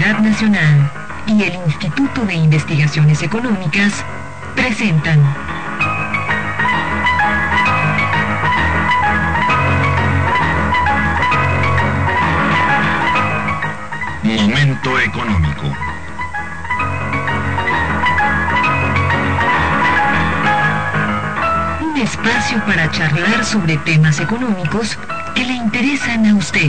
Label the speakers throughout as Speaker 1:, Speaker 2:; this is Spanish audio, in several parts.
Speaker 1: Universidad Nacional y el Instituto de Investigaciones Económicas presentan
Speaker 2: Momento Económico.
Speaker 1: Un espacio para charlar sobre temas económicos que le interesan a usted.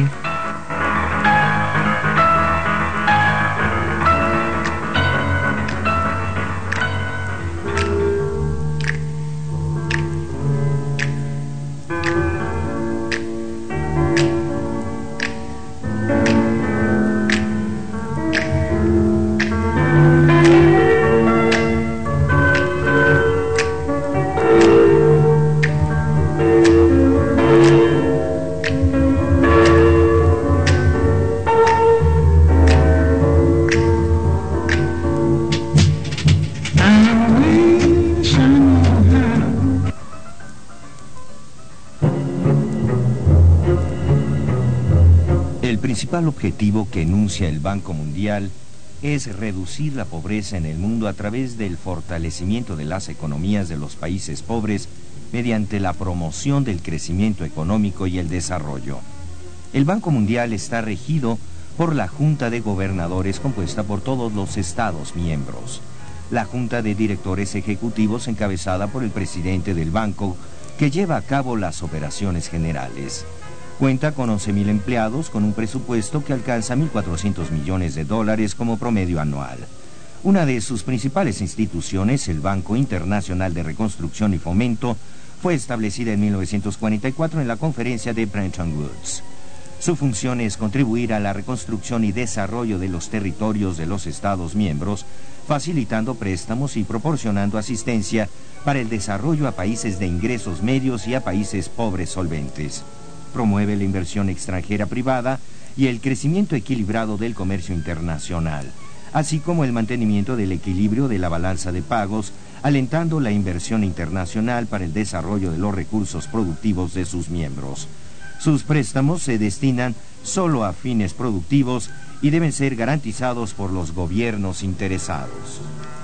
Speaker 3: El principal objetivo que enuncia el Banco Mundial es reducir la pobreza en el mundo a través del fortalecimiento de las economías de los países pobres mediante la promoción del crecimiento económico y el desarrollo. El Banco Mundial está regido por la Junta de Gobernadores compuesta por todos los Estados miembros. La Junta de Directores Ejecutivos encabezada por el presidente del banco que lleva a cabo las operaciones generales. Cuenta con 11.000 empleados con un presupuesto que alcanza $1.400 millones como promedio anual. Una de sus principales instituciones, el Banco Internacional de Reconstrucción y Fomento, fue establecida en 1944 en la conferencia de Bretton Woods. Su función es contribuir a la reconstrucción y desarrollo de los territorios de los Estados miembros, facilitando préstamos y proporcionando asistencia para el desarrollo a países de ingresos medios y a países pobres solventes. Promueve la inversión extranjera privada y el crecimiento equilibrado del comercio internacional, así como el mantenimiento del equilibrio de la balanza de pagos, alentando la inversión internacional para el desarrollo de los recursos productivos de sus miembros. Sus préstamos se destinan solo a fines productivos y deben ser garantizados por los gobiernos interesados.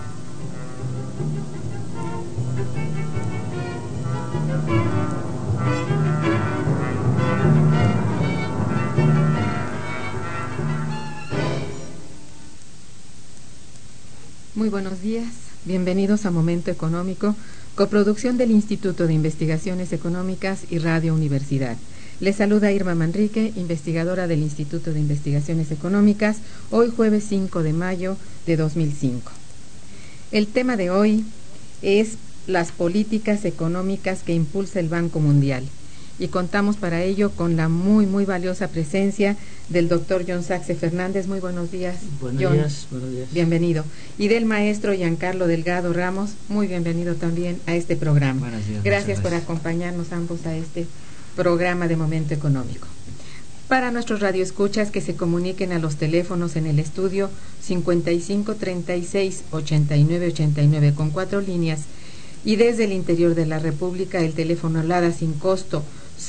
Speaker 4: Muy buenos días, bienvenidos a Momento Económico, coproducción del Instituto de Investigaciones Económicas y Radio Universidad. Les saluda Irma Manrique, investigadora del Instituto de Investigaciones Económicas, hoy jueves 5 de mayo de 2005. El tema de hoy es las políticas económicas que impulsa el Banco Mundial. Y contamos para ello con la muy valiosa presencia del doctor John Saxe Fernández. Muy buenos días,
Speaker 5: Buenos
Speaker 4: John.
Speaker 5: días.
Speaker 4: Bienvenido. Y del maestro Giancarlo Delgado Ramos, muy bienvenido también a este programa.
Speaker 5: Buenos días.
Speaker 4: Gracias por acompañarnos ambos a este programa de Momento Económico. Para nuestros radioescuchas que se comuniquen a los teléfonos en el estudio 55 36 89 89 con 4 líneas y desde el interior de la República el teléfono ALADA sin costo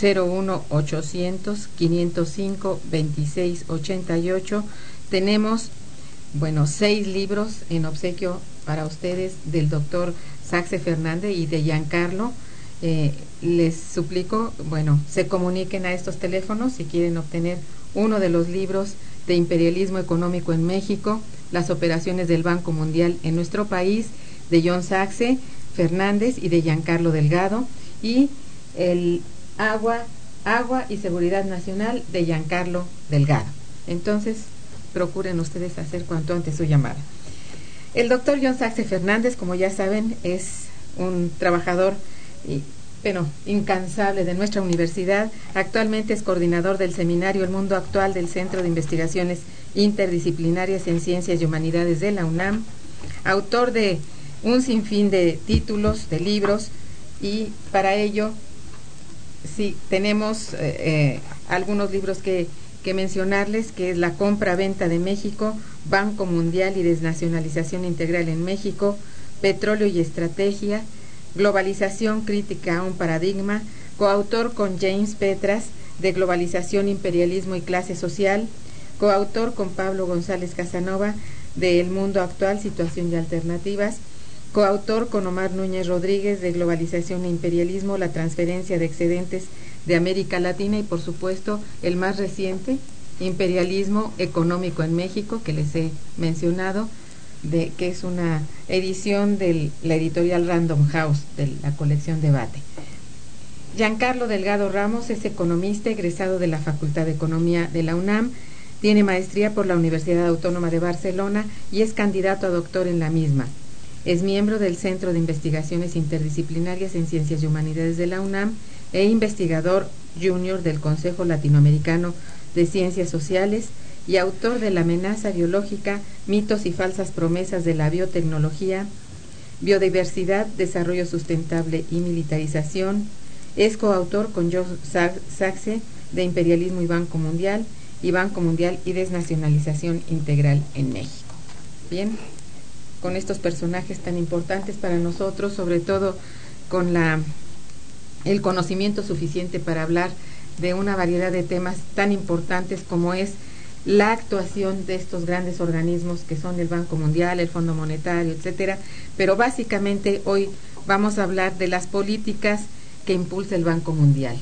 Speaker 4: 01800 505 26 88. Tenemos 6 libros en obsequio para ustedes del doctor Saxe Fernández y de Giancarlo. Les suplico, se comuniquen a estos teléfonos si quieren obtener uno de los libros de Imperialismo Económico en México, las operaciones del Banco Mundial en nuestro país, de John Saxe Fernández y de Giancarlo Delgado, y el Agua y Seguridad Nacional de Giancarlo Delgado. Entonces, procuren ustedes hacer cuanto antes su llamada. El doctor John Saxe Fernández, como ya saben, es un trabajador incansable de nuestra universidad. Actualmente es coordinador del seminario El Mundo Actual del Centro de Investigaciones Interdisciplinarias en Ciencias y Humanidades de la UNAM, autor de un sinfín de títulos, de libros, y para ello sí tenemos algunos libros que mencionarles, que es La compra-venta de México, Banco Mundial y Desnacionalización Integral en México, Petróleo y Estrategia, Globalización crítica a un paradigma, coautor con James Petras de Globalización, Imperialismo y Clase Social, coautor con Pablo González Casanova de El Mundo Actual, Situación y Alternativas, coautor con Omar Núñez Rodríguez de Globalización e Imperialismo, la transferencia de excedentes de América Latina, y por supuesto el más reciente, Imperialismo Económico en México, que les he mencionado, que es una edición de la editorial Random House de la colección Debate. Giancarlo Delgado Ramos es economista egresado de la Facultad de Economía de la UNAM, tiene maestría por la Universidad Autónoma de Barcelona y es candidato a doctor en la misma. Es miembro del Centro de Investigaciones Interdisciplinarias en Ciencias y Humanidades de la UNAM e investigador junior del Consejo Latinoamericano de Ciencias Sociales y autor de La amenaza biológica, mitos y falsas promesas de la biotecnología, biodiversidad, desarrollo sustentable y militarización. Es coautor con John Sachse de Imperialismo y Banco Mundial y Desnacionalización Integral en México. Bien, con estos personajes tan importantes para nosotros, sobre todo con el conocimiento suficiente para hablar de una variedad de temas tan importantes como es la actuación de estos grandes organismos que son el Banco Mundial, el Fondo Monetario, etcétera, pero básicamente hoy vamos a hablar de las políticas que impulsa el Banco Mundial.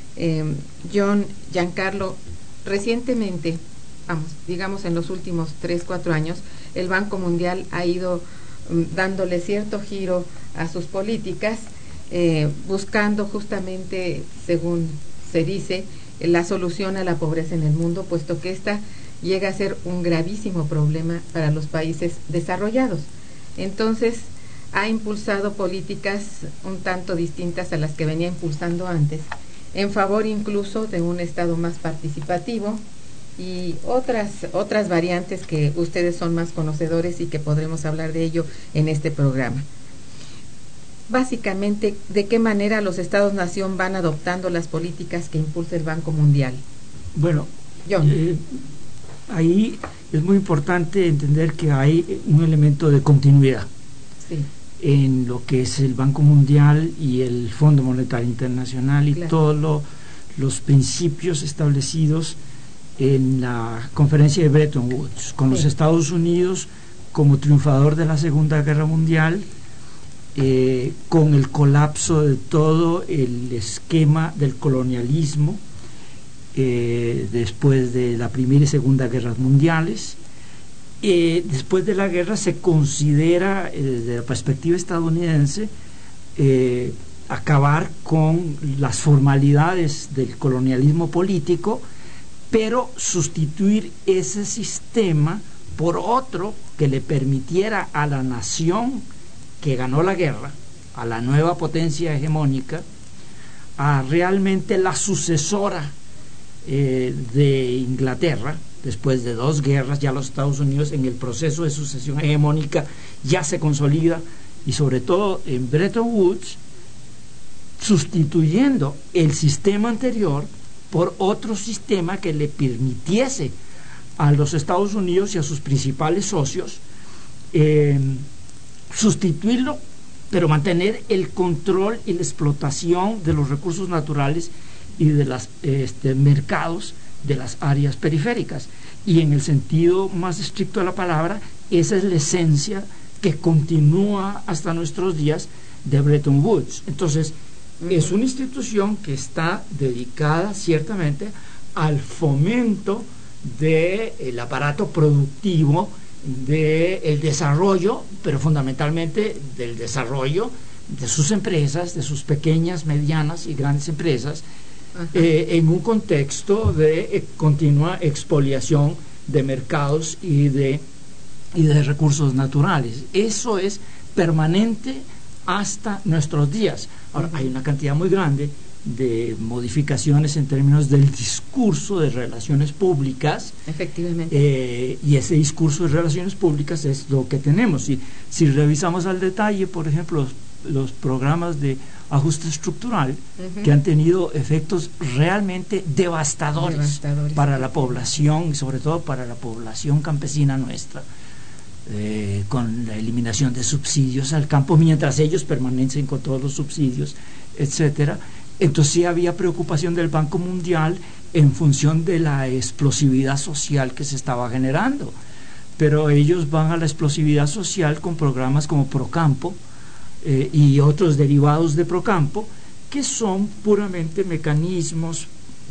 Speaker 4: Giancarlo, recientemente, digamos en los últimos 3-4 años, el Banco Mundial ha ido dándole cierto giro a sus políticas, buscando justamente, según se dice, la solución a la pobreza en el mundo, puesto que esta llega a ser un gravísimo problema para los países desarrollados. Entonces, ha impulsado políticas un tanto distintas a las que venía impulsando antes, en favor incluso de un Estado más participativo y otras variantes que ustedes son más conocedores y que podremos hablar de ello en este programa. Básicamente, ¿de qué manera los Estados-nación van adoptando las políticas que impulsa el Banco Mundial?
Speaker 5: Bueno, ahí es muy importante entender que hay un elemento de continuidad.
Speaker 4: Sí.
Speaker 5: En lo que es el Banco Mundial y el Fondo Monetario Internacional y todos los principios establecidos en la conferencia de Bretton Woods, con los Estados Unidos como triunfador de la Segunda Guerra Mundial, con el colapso de todo el esquema del colonialismo después de la Primera y Segunda Guerras Mundiales. Después de la guerra se considera, desde la perspectiva estadounidense, acabar con las formalidades del colonialismo político, pero sustituir ese sistema por otro que le permitiera a la nación que ganó la guerra, a la nueva potencia hegemónica, a realmente la sucesora de Inglaterra. Después de 2 guerras, ya los Estados Unidos en el proceso de sucesión hegemónica ya se consolida, y sobre todo en Bretton Woods, sustituyendo el sistema anterior por otro sistema que le permitiese a los Estados Unidos y a sus principales socios sustituirlo, pero mantener el control y la explotación de los recursos naturales y de los mercados de las áreas periféricas. Y en el sentido más estricto de la palabra, esa es la esencia que continúa hasta nuestros días de Bretton Woods. Entonces, es una institución que está dedicada ciertamente al fomento del aparato productivo, del desarrollo, pero fundamentalmente del desarrollo de sus empresas, de sus pequeñas, medianas y grandes empresas, en un contexto de continua expoliación de mercados y de recursos naturales. Eso es permanente hasta nuestros días. Ahora, hay una cantidad muy grande de modificaciones en términos del discurso de relaciones públicas.
Speaker 4: Efectivamente.
Speaker 5: Y ese discurso de relaciones públicas es lo que tenemos. Si revisamos al detalle, por ejemplo, los programas de ajuste estructural, que han tenido efectos realmente devastadores para la población, y sobre todo para la población campesina nuestra, con la eliminación de subsidios al campo mientras ellos permanecen con todos los subsidios, etcétera. Entonces sí había preocupación del Banco Mundial en función de la explosividad social que se estaba generando. Pero ellos van a la explosividad social con programas como Procampo y otros derivados de Procampo, que son puramente mecanismos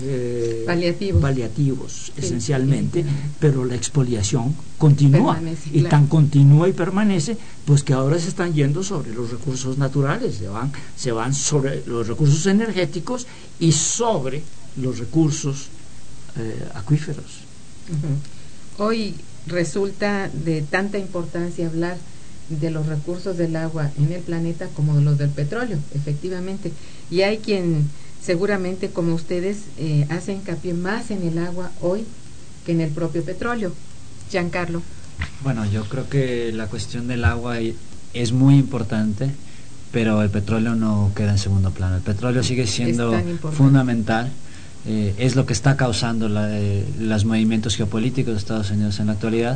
Speaker 5: paliativos esencialmente, pero la expoliación continúa, y tan continúa y permanece, pues que ahora se están yendo sobre los recursos naturales, se van sobre los recursos energéticos y sobre los recursos acuíferos.
Speaker 4: Hoy resulta de tanta importancia hablar de los recursos del agua en el planeta como de los del petróleo, efectivamente, y hay quien seguramente como ustedes hace hincapié más en el agua hoy que en el propio petróleo. Giancarlo.
Speaker 6: Bueno, yo creo que la cuestión del agua es muy importante, pero el petróleo no queda en segundo plano. El petróleo sigue siendo fundamental, es lo que está causando los movimientos geopolíticos de Estados Unidos en la actualidad.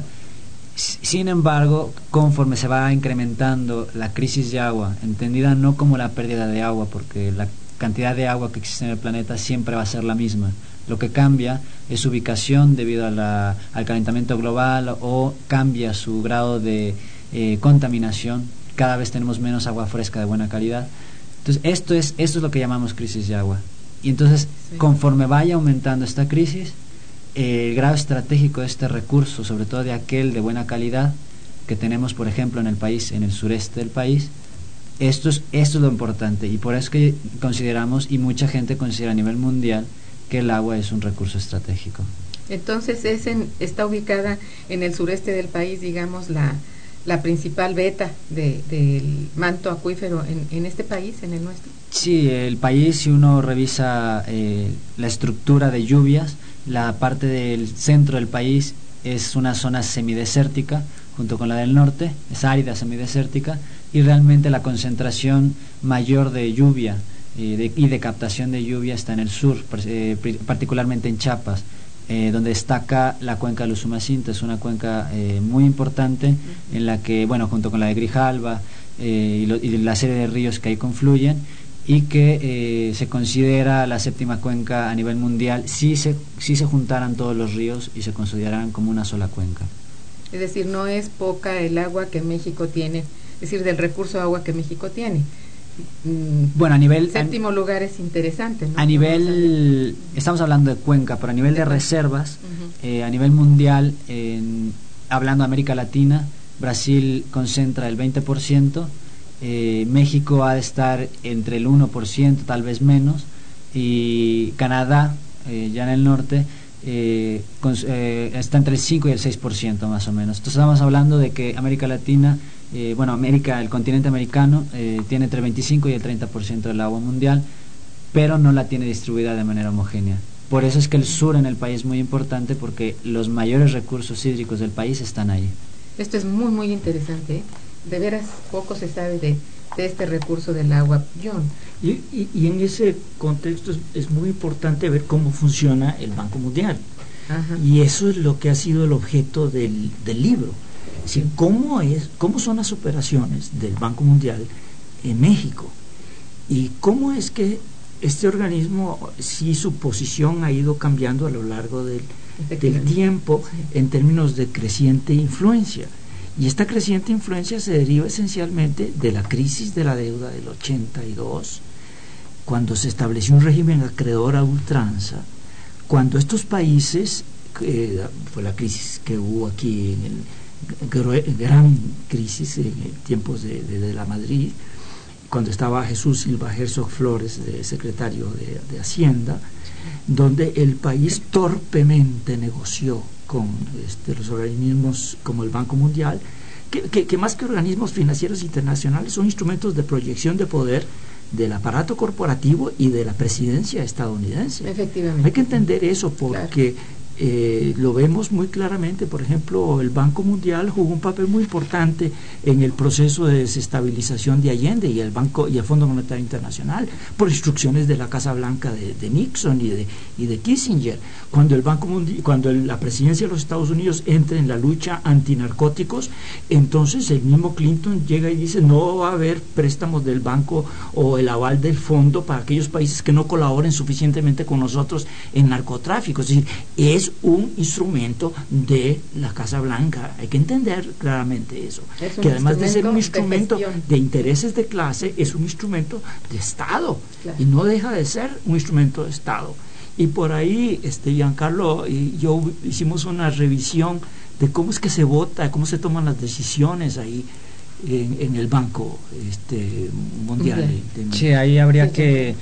Speaker 6: Sin embargo, conforme se va incrementando la crisis de agua, entendida no como la pérdida de agua, porque la cantidad de agua que existe en el planeta siempre va a ser la misma. Lo que cambia es su ubicación debido al calentamiento global, o cambia su grado de contaminación. Cada vez tenemos menos agua fresca de buena calidad. Entonces esto es lo que llamamos crisis de agua. Y entonces, conforme vaya aumentando esta crisis, el grado estratégico de este recurso, sobre todo de aquel de buena calidad que tenemos, por ejemplo, en el país, en el sureste del país, esto es lo importante, y por eso es que consideramos, y mucha gente considera a nivel mundial, que el agua es un recurso estratégico.
Speaker 4: Entonces está ubicada en el sureste del país, digamos, la principal veta del manto acuífero en este país, en el nuestro.
Speaker 6: Sí, el país, si uno revisa la estructura de lluvias, la parte del centro del país es una zona semidesértica, junto con la del norte, es árida, semidesértica, y realmente la concentración mayor de lluvia y de captación de lluvia está en el sur, particularmente en Chiapas, donde destaca la cuenca del Usumacinta. Es una cuenca muy importante, en la que, bueno, junto con la de Grijalva y la serie de ríos que ahí confluyen, y que se considera la séptima cuenca a nivel mundial si se juntaran todos los ríos y se consideraran como una sola cuenca.
Speaker 4: Es decir, no es poca el agua que México tiene, es decir, del recurso de agua que México tiene.
Speaker 6: Bueno, a nivel...
Speaker 4: Séptimo lugar es interesante, ¿no?
Speaker 6: A nivel... Estamos hablando de cuenca, pero a nivel de reservas, a nivel mundial, hablando de América Latina, Brasil concentra el 20%, México ha de estar entre el 1%, tal vez menos, y Canadá, ya en el norte, está entre el 5 y el 6% más o menos. Entonces estamos hablando de que América Latina, el continente americano, tiene entre el 25 y el 30% del agua mundial, pero no la tiene distribuida de manera homogénea. Por eso es que el sur en el país es muy importante, porque los mayores recursos hídricos del país están ahí.
Speaker 4: Esto es muy, muy interesante, ¿eh? De veras poco se sabe de este recurso del agua, John.
Speaker 5: Y en ese contexto es muy importante ver cómo funciona el Banco Mundial. Ajá. Y eso es lo que ha sido el objeto del libro. Es decir, cómo son las operaciones del Banco Mundial en México, y cómo es que este organismo, si su posición ha ido cambiando a lo largo del tiempo en términos de creciente influencia. Y esta creciente influencia se deriva esencialmente de la crisis de la deuda del 82, cuando se estableció un régimen acreedor a ultranza, cuando estos países, fue la crisis que hubo aquí, gran crisis en tiempos de la Madrid, cuando estaba Jesús Silva Herzog Flores de secretario de Hacienda, donde el país torpemente negoció con los organismos como el Banco Mundial, que más que organismos financieros internacionales son instrumentos de proyección de poder del aparato corporativo y de la presidencia estadounidense.
Speaker 4: Efectivamente.
Speaker 5: Hay que entender eso, porque Lo vemos muy claramente. Por ejemplo, el Banco Mundial jugó un papel muy importante en el proceso de desestabilización de Allende y el Fondo Monetario Internacional, por instrucciones de la Casa Blanca de Nixon y de Kissinger. Cuando la presidencia de los Estados Unidos entra en la lucha antinarcóticos, entonces el mismo Clinton llega y dice: no va a haber préstamos del banco o el aval del fondo para aquellos países que no colaboren suficientemente con nosotros en narcotráfico. Es decir, es un instrumento de la Casa Blanca. Hay que entender claramente eso, que además de ser un instrumento de intereses de clase, es un instrumento de Estado, claro, y no deja de ser un instrumento de Estado. Y por ahí Giancarlo y yo hicimos una revisión de cómo es que se vota, cómo se toman las decisiones ahí en el Banco Mundial.
Speaker 6: Sí, ahí habría que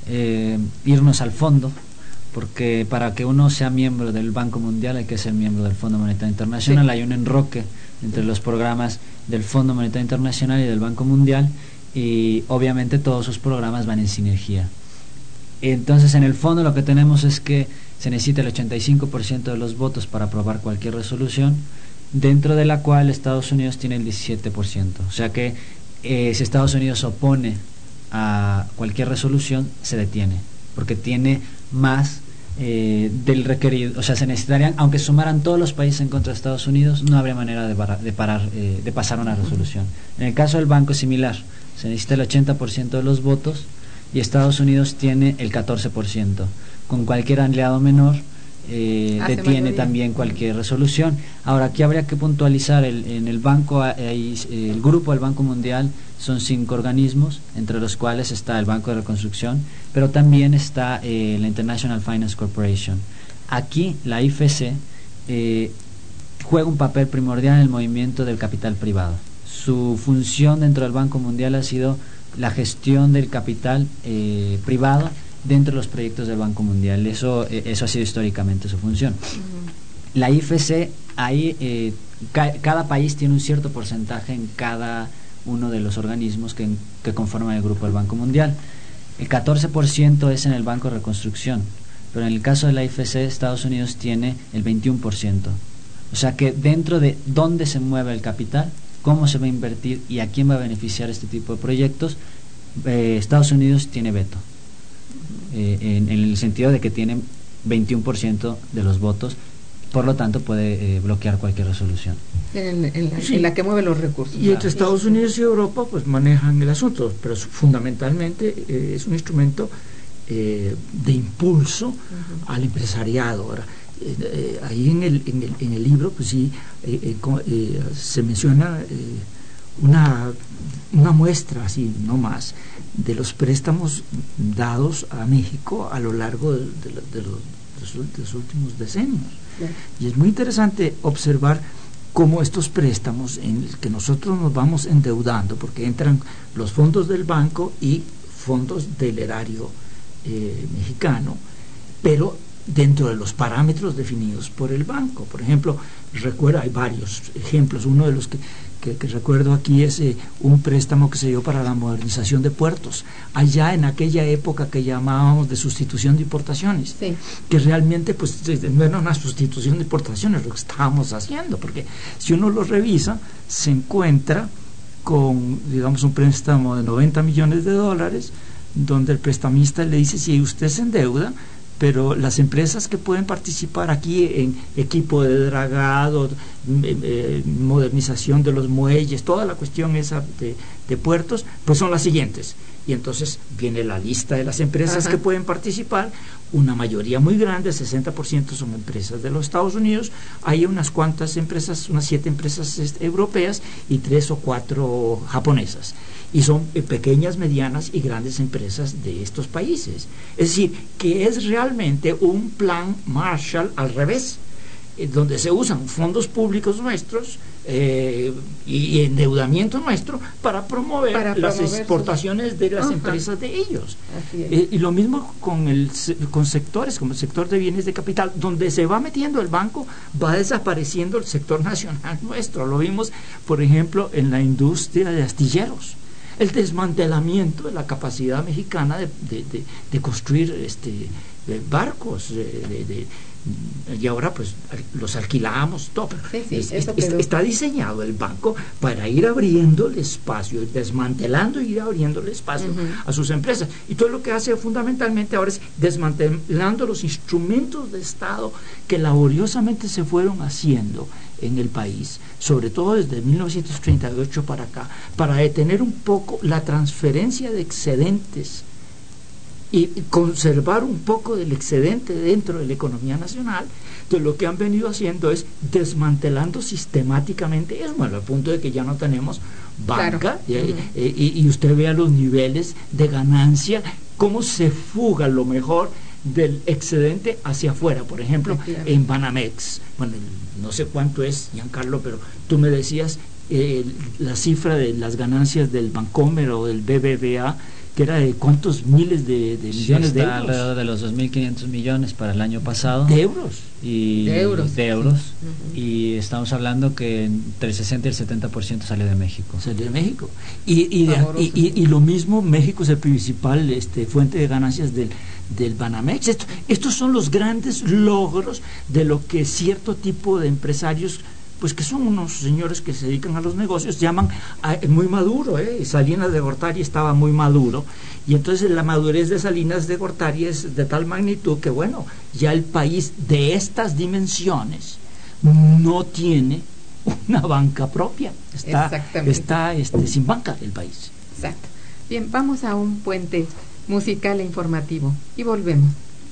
Speaker 6: irnos al fondo, porque para que uno sea miembro del Banco Mundial hay que ser miembro del Fondo Monetario Internacional. Sí. Hay un enroque entre los programas del Fondo Monetario Internacional y del Banco Mundial, y obviamente todos sus programas van en sinergia. Entonces, en el fondo lo que tenemos es que se necesita el 85% de los votos para aprobar cualquier resolución, dentro de la cual Estados Unidos tiene el 17%. O sea que si Estados Unidos opone a cualquier resolución, se detiene, porque tiene más del requerido. O sea, se necesitarían, aunque sumaran todos los países en contra de Estados Unidos, no habría manera de pasar una resolución. En el caso del banco es similar, se necesita el 80% de los votos y Estados Unidos tiene el 14%. Con cualquier aliado menor detiene también cualquier resolución. Ahora, aquí habría que puntualizar, en el banco, el grupo del Banco Mundial son 5 organismos, entre los cuales está el Banco de Reconstrucción, pero también está la International Finance Corporation. Aquí la IFC juega un papel primordial en el movimiento del capital privado. Su función dentro del Banco Mundial ha sido la gestión del capital privado dentro de los proyectos del Banco Mundial. Eso ha sido históricamente su función. La IFC, ahí cada país tiene un cierto porcentaje en cada uno de los organismos que conforman el grupo del Banco Mundial. El 14% es en el Banco de Reconstrucción, pero en el caso de la IFC, Estados Unidos tiene el 21%. O sea que dentro de dónde se mueve el capital, cómo se va a invertir y a quién va a beneficiar este tipo de proyectos, Estados Unidos tiene veto, en el sentido de que tiene 21% de los votos, por lo tanto puede bloquear cualquier resolución.
Speaker 4: En la que mueve los recursos.
Speaker 5: Y entre Estados Unidos y Europa pues manejan el asunto, pero fundamentalmente es un instrumento de impulso al empresariado. Ahora, ahí en el libro pues sí se menciona una muestra, así no más, de los préstamos dados a México a lo largo de los últimos decenios. Claro. Y es muy interesante observar cómo estos préstamos en los que nosotros nos vamos endeudando, porque entran los fondos del banco y fondos del erario mexicano, pero dentro de los parámetros definidos por el banco. Por ejemplo, hay varios ejemplos. Uno de los que recuerdo aquí es un préstamo que se dio para la modernización de puertos, allá en aquella época que llamábamos de sustitución de importaciones, sí, que realmente pues no era una sustitución de importaciones lo que estábamos haciendo, porque si uno lo revisa, se encuentra con, digamos, un préstamo de $90 millones, donde el prestamista le dice: si usted se endeuda, pero las empresas que pueden participar aquí en equipo de dragado, modernización de los muelles, toda la cuestión esa de puertos, pues son las siguientes. Y entonces viene la lista de las empresas que pueden participar. Una mayoría muy grande, el 60% son empresas de los Estados Unidos. Hay unas cuantas empresas, unas 7 empresas europeas y 3 o 4 japonesas. Y son pequeñas, medianas y grandes empresas de estos países. Es decir, que es realmente un plan Marshall al revés, donde se usan fondos públicos nuestros y endeudamiento nuestro para promover las exportaciones de las empresas de ellos. Y lo mismo con sectores como el sector de bienes de capital, donde se va metiendo el banco, va desapareciendo el sector nacional nuestro. Lo vimos, por ejemplo, en la industria de astilleros, el desmantelamiento de la capacidad mexicana de construir barcos, y ahora pues los alquilamos, todo. Está diseñado el banco para ir abriendo el espacio, desmantelando y ir abriendo el espacio a sus empresas. Y todo lo que hace fundamentalmente ahora es desmantelando los instrumentos de Estado que laboriosamente se fueron haciendo en el país, sobre todo desde 1938 para acá, para detener un poco la transferencia de excedentes y conservar un poco del excedente dentro de la economía nacional. Entonces lo que han venido haciendo es desmantelando sistemáticamente eso, al punto de que ya no tenemos banca, y usted vea los niveles de ganancia, cómo se fuga lo mejor del excedente hacia afuera. Por ejemplo, en Banamex, bueno, no sé cuánto es, Giancarlo, pero tú me decías la cifra de las ganancias del Bancomer o del BBVA, que era de cuántos miles de millones de euros.
Speaker 6: Alrededor de los 2.500 millones para el año pasado.
Speaker 5: ¿De euros?
Speaker 6: De euros. Y estamos hablando que entre el 60 y el 70% salió de México.
Speaker 5: Salió de México. Y lo mismo, México es el principal fuente de ganancias del Banamex. Estos son los grandes logros de lo que cierto tipo de empresarios, pues que son unos señores que se dedican a los negocios, llaman muy maduro. Salinas de Gortari estaba muy maduro, y entonces la madurez de Salinas de Gortari es de tal magnitud que, bueno, ya el país de estas dimensiones no tiene una banca propia, está sin banca el país.
Speaker 4: Exacto. Bien, vamos a un puente musical e informativo y volvemos.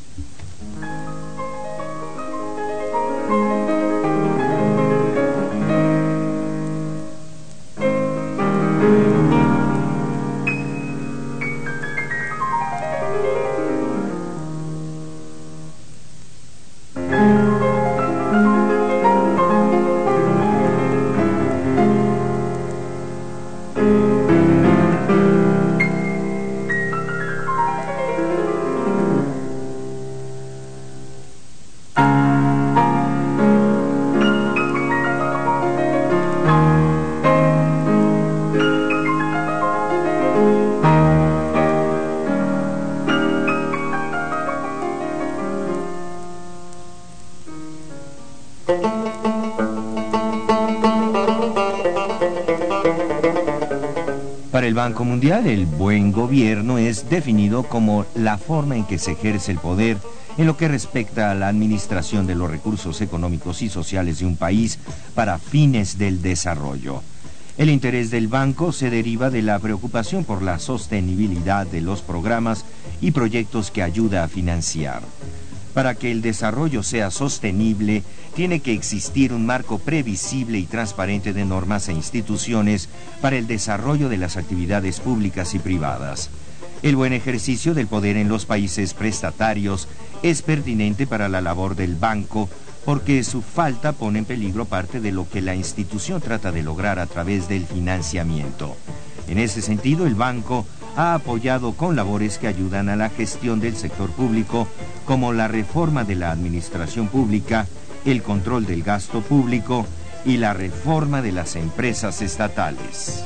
Speaker 3: Para el Banco Mundial, el buen gobierno es definido como la forma en que se ejerce el poder en lo que respecta a la administración de los recursos económicos y sociales de un país para fines del desarrollo. El interés del banco se deriva de la preocupación por la sostenibilidad de los programas y proyectos que ayuda a financiar. Para que el desarrollo sea sostenible, tiene que existir un marco previsible y transparente de normas e instituciones para el desarrollo de las actividades públicas y privadas. El buen ejercicio del poder en los países prestatarios es pertinente para la labor del banco, porque su falta pone en peligro parte de lo que la institución trata de lograr a través del financiamiento. En ese sentido, el banco ha apoyado con labores que ayudan a la gestión del sector público, como la reforma de la administración pública, el control del gasto público y la reforma de las empresas estatales.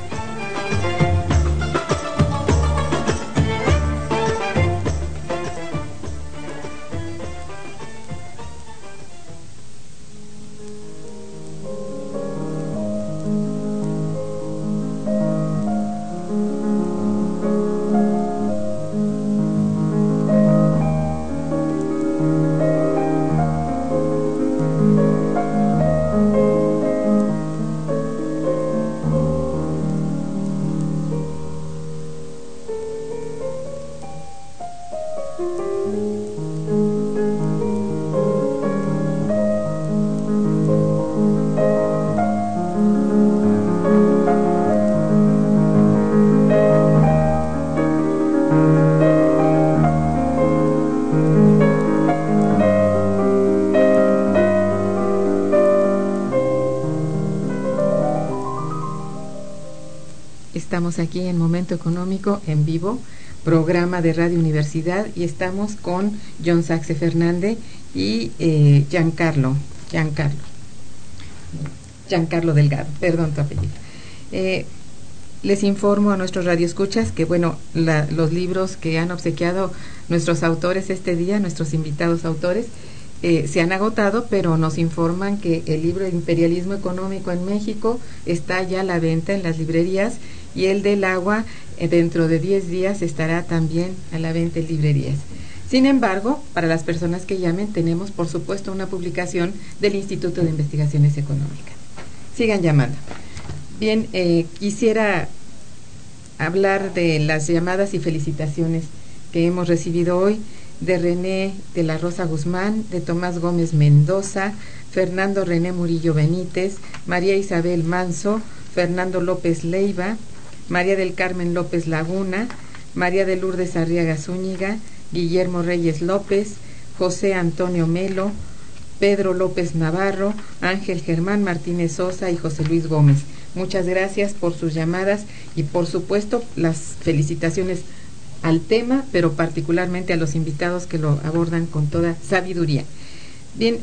Speaker 4: Estamos aquí en Momento Económico en vivo, programa de Radio Universidad, y estamos con John Saxe Fernández y Giancarlo Delgado, perdón tu apellido. Les informo a nuestros radioescuchas que, bueno, los libros que han obsequiado nuestros autores este día, nuestros invitados autores, se han agotado, pero nos informan que el libro Imperialismo Económico en México está ya a la venta en las librerías, y el del agua dentro de 10 días estará también a la venta en librerías. Sin embargo, para las personas que llamen, tenemos por supuesto una publicación del Instituto de Investigaciones Económicas. Sigan llamando. Bien, quisiera hablar de las llamadas y felicitaciones que hemos recibido hoy, de René de la Rosa Guzmán, de Tomás Gómez Mendoza, Fernando René Murillo Benítez, María Isabel Manso, Fernando López Leiva, María del Carmen López Laguna, María de Lourdes Arriaga Zúñiga, Guillermo Reyes López, José Antonio Melo, Pedro López Navarro, Ángel Germán Martínez Sosa y José Luis Gómez. Muchas gracias por sus llamadas y por supuesto las felicitaciones al tema, pero particularmente a los invitados que lo abordan con toda sabiduría. Bien,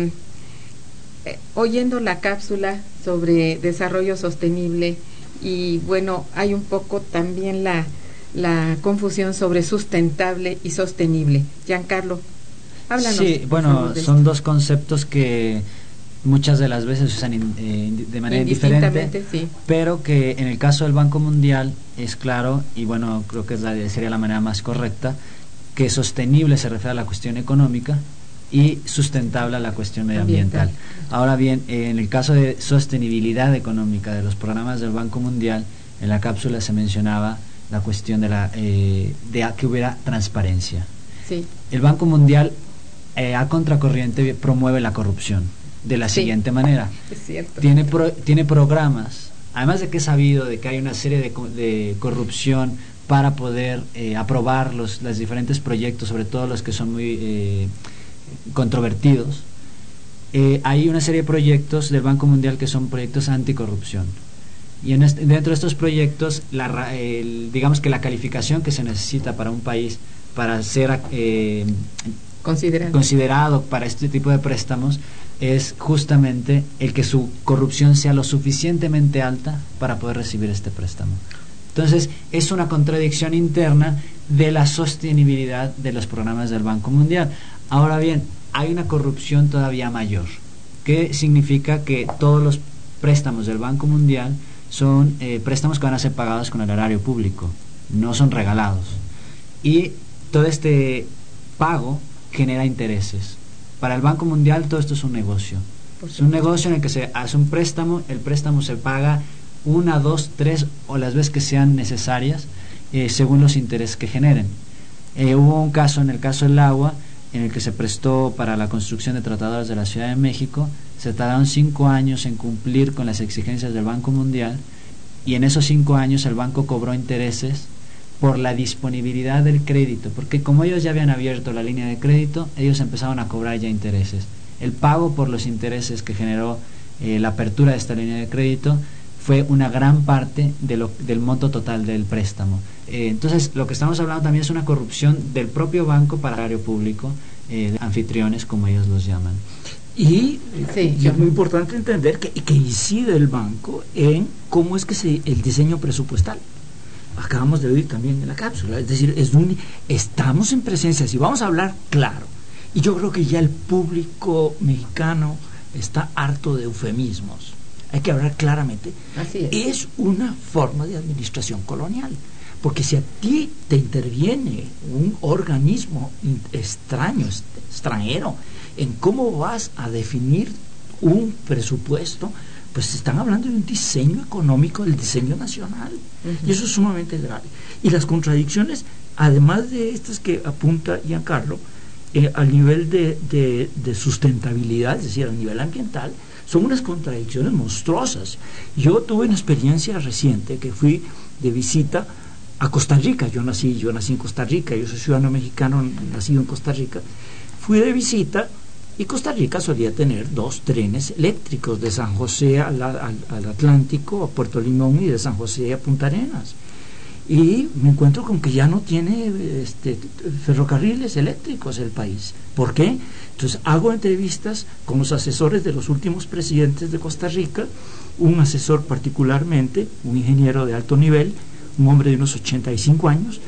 Speaker 4: oyendo la cápsula sobre desarrollo sostenible, y bueno, hay un poco también la confusión sobre sustentable y sostenible. Giancarlo, háblanos.
Speaker 6: Sí, bueno, son dos conceptos que muchas de las veces se usan de manera indiferente,
Speaker 4: sí,
Speaker 6: pero que en el caso del Banco Mundial es claro, y bueno, creo que sería la manera más correcta, que sostenible se refiere a la cuestión económica y sustentable a la cuestión medioambiental. Ahora bien, en el caso de sostenibilidad económica de los programas del Banco Mundial, en la cápsula se mencionaba la cuestión de que hubiera transparencia.
Speaker 4: Sí.
Speaker 6: El Banco Mundial a contracorriente promueve la corrupción de la siguiente manera.
Speaker 4: Es cierto.
Speaker 6: Tiene programas, además de que es sabido de que hay una serie de corrupción para poder aprobar los diferentes proyectos, sobre todo los que son muy controvertidos. Hay una serie de proyectos del Banco Mundial que son proyectos anticorrupción, y dentro de estos proyectos digamos que la calificación que se necesita para un país para ser considerado para este tipo de préstamos es justamente el que su corrupción sea lo suficientemente alta para poder recibir este préstamo. Entonces es una contradicción interna de la sostenibilidad de los programas del Banco Mundial. Ahora bien, hay una corrupción todavía mayor, que significa que todos los préstamos del Banco Mundial son préstamos que van a ser pagados con el erario público, no son regalados, y todo este pago genera intereses. Para el Banco Mundial todo esto es un negocio. Es un negocio en el que se hace un préstamo, el préstamo se paga 1, 2, 3 o las veces que sean necesarias según los intereses que generen. Hubo un caso, en el caso del agua, en el que se prestó para la construcción de tratadoras de la Ciudad de México. Se tardaron 5 años en cumplir con las exigencias del Banco Mundial, y en esos 5 años el banco cobró intereses por la disponibilidad del crédito, porque como ellos ya habían abierto la línea de crédito, ellos empezaron a cobrar ya intereses. El pago por los intereses que generó la apertura de esta línea de crédito fue una gran parte del monto total del préstamo. Entonces, lo que estamos hablando también es una corrupción del propio banco para el erario público, anfitriones, como ellos los llaman.
Speaker 5: Y es muy importante entender que incide el banco en cómo es que el diseño presupuestal. Acabamos de oír también en la cápsula, es decir, estamos en presencia, si vamos a hablar claro, y yo creo que ya el público mexicano está harto de eufemismos, hay que hablar claramente.
Speaker 4: Así
Speaker 5: es una forma de administración colonial, porque si a ti te interviene un organismo extranjero en cómo vas a definir un presupuesto, pues están hablando de un diseño económico, del diseño nacional, y eso es sumamente grave. Y las contradicciones, además de estas que apunta Giancarlo, al nivel de sustentabilidad, es decir, a nivel ambiental, son unas contradicciones monstruosas. Yo tuve una experiencia reciente que fui de visita a Costa Rica. Yo nací en Costa Rica, yo soy ciudadano mexicano nacido en Costa Rica. Fui de visita, y Costa Rica solía tener 2 trenes eléctricos de San José al Atlántico, a Puerto Limón, y de San José a Punta Arenas. Y me encuentro con que ya no tiene ferrocarriles eléctricos el país. ¿Por qué? Entonces hago entrevistas con los asesores de los últimos presidentes de Costa Rica, un asesor particularmente, un ingeniero de alto nivel, un hombre de unos 85 años,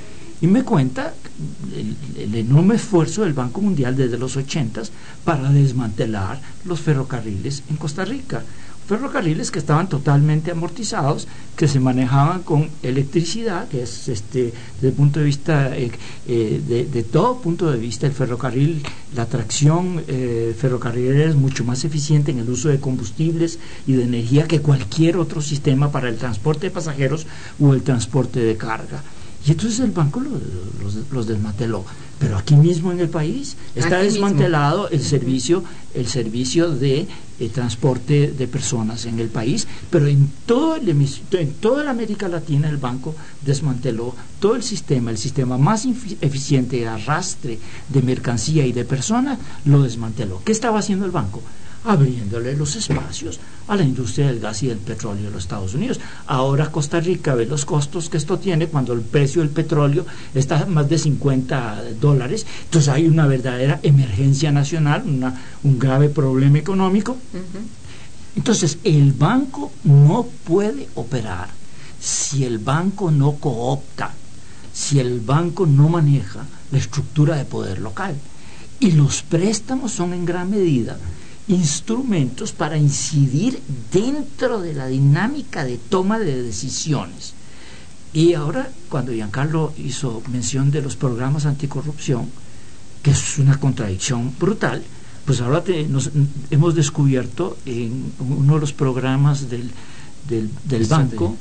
Speaker 5: y me cuenta el enorme esfuerzo del Banco Mundial desde los 80s para desmantelar los ferrocarriles en Costa Rica. Ferrocarriles que estaban totalmente amortizados, que se manejaban con electricidad, que es desde el punto de vista de todo punto de vista el ferrocarril, la tracción ferrocarrilera es mucho más eficiente en el uso de combustibles y de energía que cualquier otro sistema para el transporte de pasajeros o el transporte de carga. Y entonces el banco los desmanteló. Pero aquí mismo en el país está desmantelado el servicio de transporte de personas en el país, pero en toda la América Latina el banco desmanteló todo el sistema más eficiente de arrastre de mercancía y de personas, lo desmanteló. ¿Qué estaba haciendo el banco? Abriéndole los espacios a la industria del gas y del petróleo de los Estados Unidos. Ahora Costa Rica ve los costos que esto tiene cuando el precio del petróleo está a más de $50. Entonces hay una verdadera emergencia nacional, un grave problema económico. Entonces el banco no puede operar si el banco no coopta, si el banco no maneja la estructura de poder local. Y los préstamos son en gran medida instrumentos para incidir dentro de la dinámica de toma de decisiones. Y ahora, cuando Giancarlo hizo mención de los programas anticorrupción, que es una contradicción brutal, pues ahora hemos descubierto en uno de los programas del banco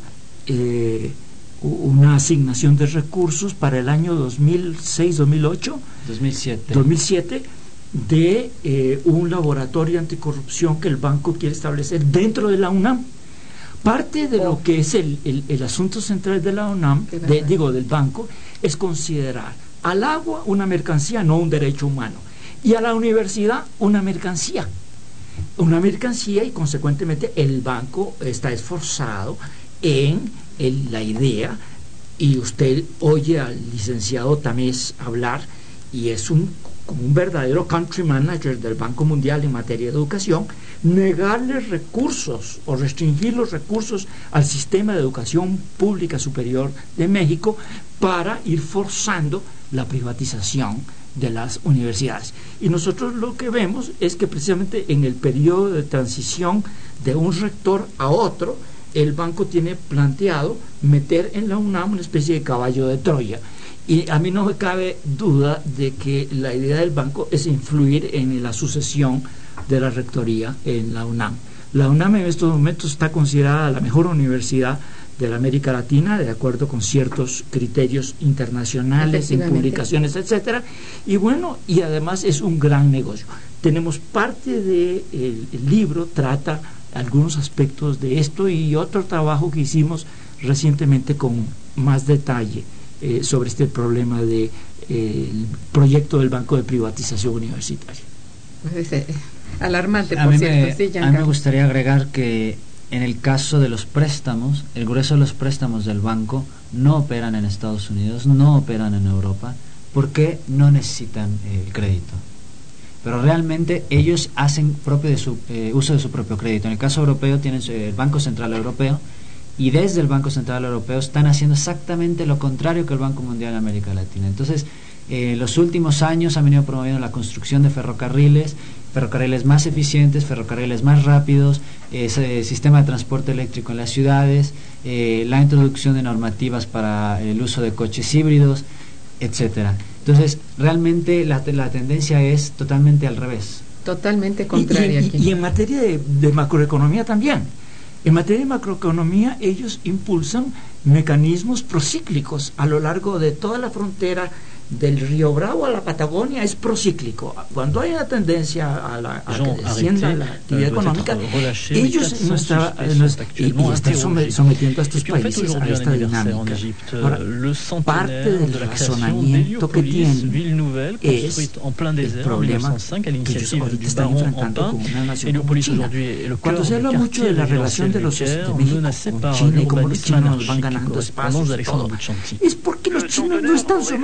Speaker 5: una asignación de recursos para el año 2007 de un laboratorio anticorrupción que el banco quiere establecer dentro de la UNAM. Parte de lo que es el asunto central de la UNAM, del banco, es considerar al agua una mercancía, no un derecho humano, y a la universidad una mercancía, y consecuentemente el banco está esforzado en la idea, y usted oye al licenciado Tamés hablar, y es como un verdadero country manager del Banco Mundial en materia de educación, negarle recursos o restringir los recursos al sistema de educación pública superior de México para ir forzando la privatización de las universidades. Y nosotros lo que vemos es que precisamente en el periodo de transición de un rector a otro, el banco tiene planteado meter en la UNAM una especie de caballo de Troya. Y a mí no me cabe duda de que la idea del banco es influir en la sucesión de la rectoría en la UNAM. La UNAM en estos momentos está considerada la mejor universidad de la América Latina, de acuerdo con ciertos criterios internacionales en publicaciones, etcétera. Y bueno, y además es un gran negocio. Tenemos parte del libro, trata algunos aspectos de esto, y otro trabajo que hicimos recientemente con más detalle sobre este problema del proyecto del Banco de Privatización Universitaria.
Speaker 4: Alarmante, por cierto. Sí,
Speaker 6: a mí me gustaría agregar que en el caso de los préstamos, el grueso de los préstamos del banco no operan en Estados Unidos, no operan en Europa, porque no necesitan el crédito. Pero realmente ellos hacen uso de su propio crédito. En el caso europeo tienen el Banco Central Europeo, y desde el Banco Central Europeo están haciendo exactamente lo contrario que el Banco Mundial de América Latina. Entonces, los últimos años han venido promoviendo la construcción de ferrocarriles más eficientes, ferrocarriles más rápidos, sistema de transporte eléctrico en las ciudades, la introducción de normativas para el uso de coches híbridos, etcétera. Entonces, realmente la tendencia es totalmente al revés.
Speaker 4: Totalmente contraria.
Speaker 5: Y en materia de macroeconomía también. En materia de macroeconomía, ellos impulsan mecanismos procíclicos a lo largo de toda la frontera, del Río Bravo a la Patagonia, es procíclico. Cuando hay una tendencia a que descienda la actividad económica, ellos están sometiendo a estos países a esta dinámica. Ahora, parte del razonamiento que tienen es el problema que ellos ahorita están enfrentando con una nación como China. Cuando se habla mucho de la relación de México con China y cómo los chinos van ganando espacios y todo, es porque los chinos no están sometidos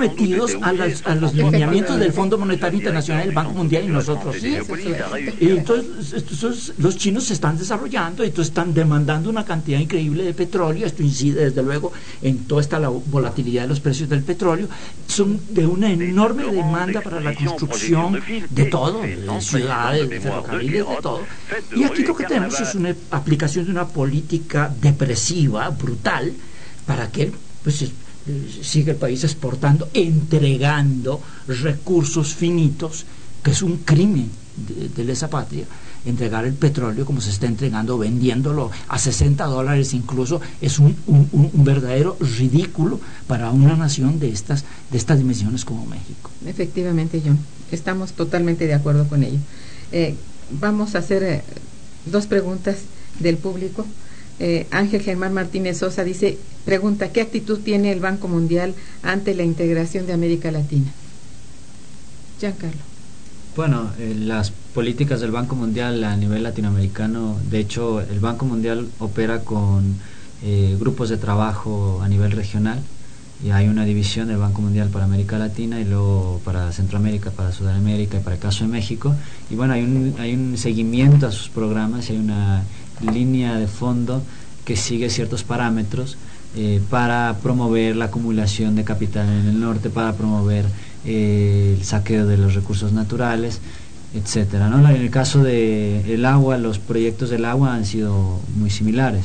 Speaker 5: a los lineamientos del Fondo Monetario Internacional, el Banco Mundial y nosotros. Sí. Y entonces los chinos se están desarrollando y entonces están demandando una cantidad increíble de petróleo. Esto incide desde luego en toda esta volatilidad de los precios del petróleo. Son de una enorme demanda para la construcción de todo, de ciudades, de ferrocarriles, de todo. Y aquí lo que tenemos es una aplicación de una política depresiva, brutal, para que pues siga el país exportando, entregando recursos finitos, que es un crimen de lesa patria. Entregar el petróleo como se está entregando, vendiéndolo a $60 incluso, es un verdadero ridículo para una nación de estas dimensiones como México.
Speaker 4: Efectivamente, John, estamos totalmente de acuerdo con ello. Vamos a hacer 2 preguntas del público. Ángel Germán Martínez Sosa pregunta, ¿qué actitud tiene el Banco Mundial ante la integración de América Latina? Giancarlo.
Speaker 6: Bueno, las políticas del Banco Mundial a nivel latinoamericano, de hecho el Banco Mundial opera con grupos de trabajo a nivel regional, y hay una división del Banco Mundial para América Latina y luego para Centroamérica, para Sudamérica y para el caso de México. Y bueno, hay un seguimiento a sus programas, hay una línea de fondo que sigue ciertos parámetros para promover la acumulación de capital en el norte, para promover el saqueo de los recursos naturales, etcétera, ¿no? En el caso del agua, los proyectos del agua han sido muy similares.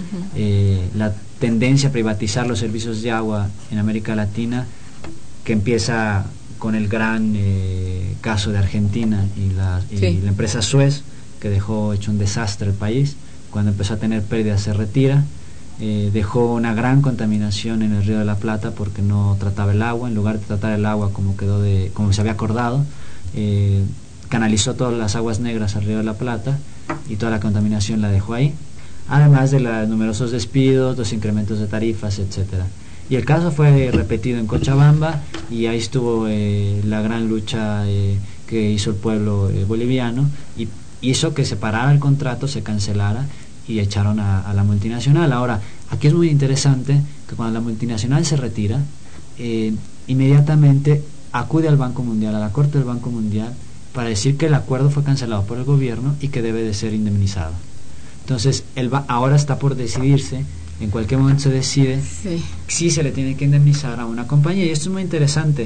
Speaker 6: La tendencia a privatizar los servicios de agua en América Latina, que empieza con el gran caso de Argentina y la empresa Suez, que dejó hecho un desastre el país. Cuando empezó a tener pérdidas se retira. Dejó una gran contaminación en el Río de la Plata porque no trataba el agua. En lugar de tratar el agua como se había acordado, canalizó todas las aguas negras al Río de la Plata y toda la contaminación la dejó ahí, además de los numerosos despidos, los incrementos de tarifas, etcétera. Y el caso fue repetido en Cochabamba, y ahí estuvo la gran lucha que hizo el pueblo boliviano, y hizo que se parara el contrato, se cancelara, y echaron a la multinacional. Ahora, aquí es muy interesante que cuando la multinacional se retira, inmediatamente acude al Banco Mundial, a la Corte del Banco Mundial, para decir que el acuerdo fue cancelado por el gobierno y que debe de ser indemnizado. Entonces, ahora está por decidirse, en cualquier momento se decide si se le tiene que indemnizar a una compañía. Y esto es muy interesante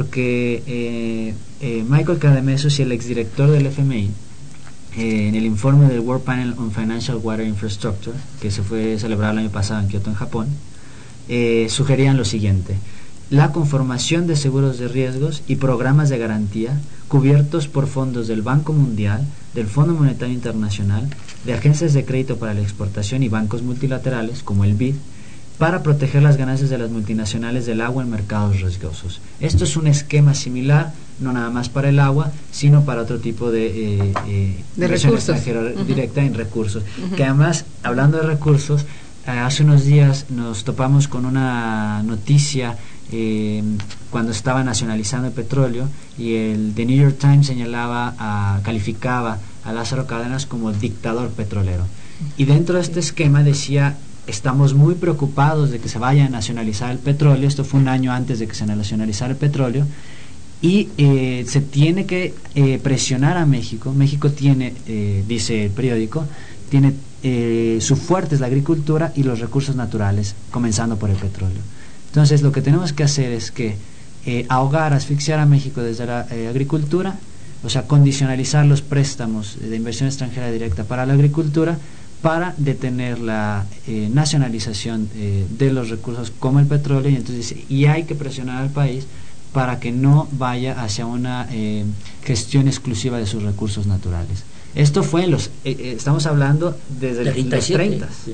Speaker 6: porque Michael Cademesos y el exdirector del FMI, en el informe del World Panel on Financial Water Infrastructure, que se fue celebrado el año pasado en Kioto, en Japón, sugerían lo siguiente: la conformación de seguros de riesgos y programas de garantía cubiertos por fondos del Banco Mundial, del Fondo Monetario Internacional, de agencias de crédito para la exportación y bancos multilaterales como el BID, para proteger las ganancias de las multinacionales del agua en mercados riesgosos. Esto es un esquema similar, no nada más para el agua, sino para otro tipo de inversión extranjera directa en recursos. Que además, hablando de recursos, hace unos días nos topamos con una noticia cuando estaba nacionalizando el petróleo, y el The New York Times calificaba a Lázaro Cárdenas como dictador petrolero. Y dentro de este esquema decía: estamos muy preocupados de que se vaya a nacionalizar el petróleo. Esto fue un año antes de que se nacionalizara el petróleo, y se tiene que presionar a México. México tiene, dice el periódico, tiene su fuerte es la agricultura y los recursos naturales, comenzando por el petróleo. Entonces, lo que tenemos que hacer es que asfixiar a México desde la agricultura, o sea, condicionalizar los préstamos de inversión extranjera directa para la agricultura, para detener la nacionalización de los recursos como el petróleo. Y entonces, hay que presionar al país para que no vaya hacia una gestión exclusiva de sus recursos naturales. Esto fue estamos hablando desde los 30. ¿Sí?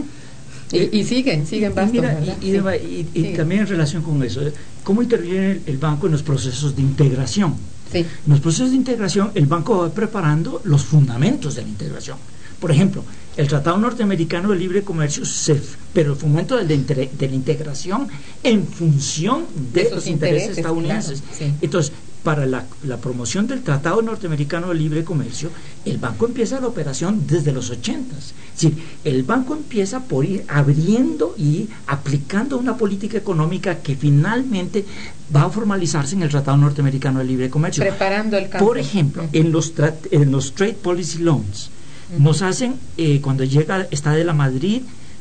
Speaker 4: Y siguen bastos,
Speaker 5: y también en relación con eso, ¿cómo interviene el banco en los procesos de integración? En los procesos de integración, el banco va preparando los fundamentos de la integración. Por ejemplo, el Tratado Norteamericano de Libre Comercio, pero el fomento de la integración en función de los intereses estadounidenses. Claro, Entonces, para la promoción del Tratado Norteamericano de Libre Comercio, el banco empieza la operación desde los 80. Es decir, el banco empieza por ir abriendo y aplicando una política económica que finalmente va a formalizarse en el Tratado Norteamericano de Libre Comercio.
Speaker 4: Preparando el campo.
Speaker 5: Por ejemplo, en los Trade Policy Loans, nos hacen, cuando está de la Madrid,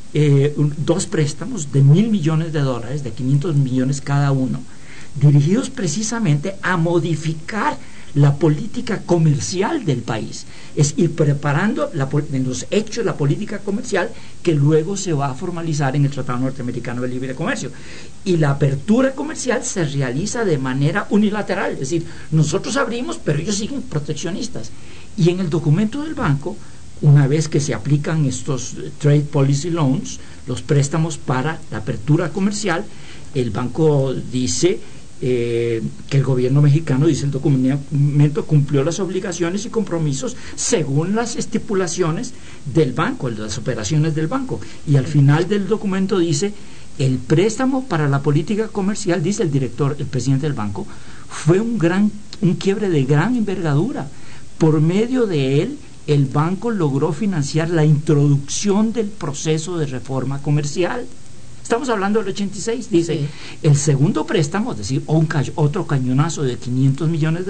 Speaker 5: 2 préstamos de $1,000 millones, de 500 millones cada uno, dirigidos precisamente a modificar la política comercial del país, es ir preparando en los hechos la política comercial que luego se va a formalizar en el Tratado Norteamericano de Libre Comercio. Y la apertura comercial se realiza de manera unilateral, es decir, nosotros abrimos, pero ellos siguen proteccionistas. Y en el documento del banco, una vez que se aplican estos Trade Policy Loans, los préstamos para la apertura comercial, el banco dice que el gobierno mexicano, dice el documento, cumplió las obligaciones y compromisos según las estipulaciones del banco, las operaciones del banco. Y al final del documento dice: el préstamo para la política comercial, dice el presidente del banco, fue un quiebre de gran envergadura. Por medio de él, el banco logró financiar la introducción del proceso de reforma comercial. Estamos hablando del 86, dice. Sí. El segundo préstamo, es decir, otro cañonazo de $500 millones,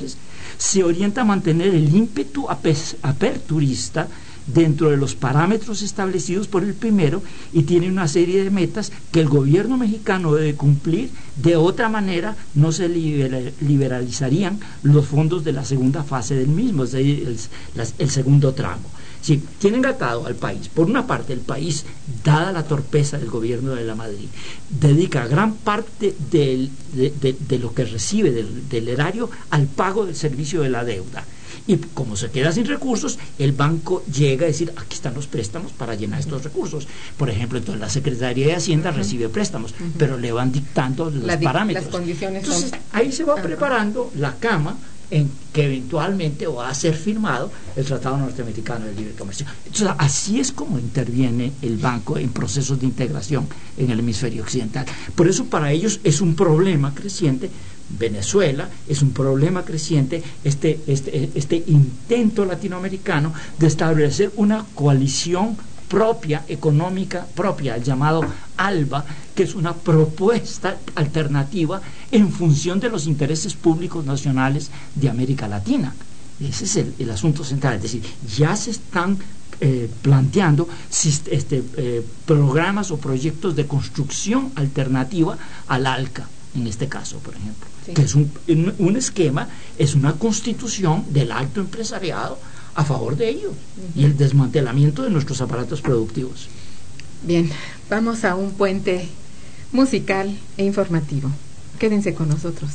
Speaker 5: se orienta a mantener el ímpetu aperturista dentro de los parámetros establecidos por el primero y tiene una serie de metas que el gobierno mexicano debe cumplir. De otra manera no se liberalizarían los fondos de la segunda fase del mismo, es decir, el segundo tramo. Sí, tienen atado al país. Por una parte, el país, dada la torpeza del gobierno de la Madrid, dedica gran parte de lo que recibe del erario al pago del servicio de la deuda. Y como se queda sin recursos, el banco llega a decir: aquí están los préstamos para llenar estos recursos. Por ejemplo, entonces la Secretaría de Hacienda recibe préstamos, pero le van dictando los parámetros.
Speaker 4: Las condiciones.
Speaker 5: Entonces, ahí se va preparando la cama en que eventualmente va a ser firmado el Tratado Norteamericano de Libre Comercio. Entonces, así es como interviene el banco en procesos de integración en el hemisferio occidental. Por eso, para ellos es un problema creciente. Venezuela es un problema creciente, este intento latinoamericano de establecer una coalición propia, económica propia, el llamado ALBA, que es una propuesta alternativa en función de los intereses públicos nacionales de América Latina. Ese es el asunto central. Es decir, ya se están planteando programas o proyectos de construcción alternativa al ALCA, en este caso, por ejemplo, sí, que es un esquema, es una constitución del alto empresariado a favor de ellos y el desmantelamiento de nuestros aparatos productivos.
Speaker 4: Bien, vamos a un puente musical e informativo. Quédense con nosotros.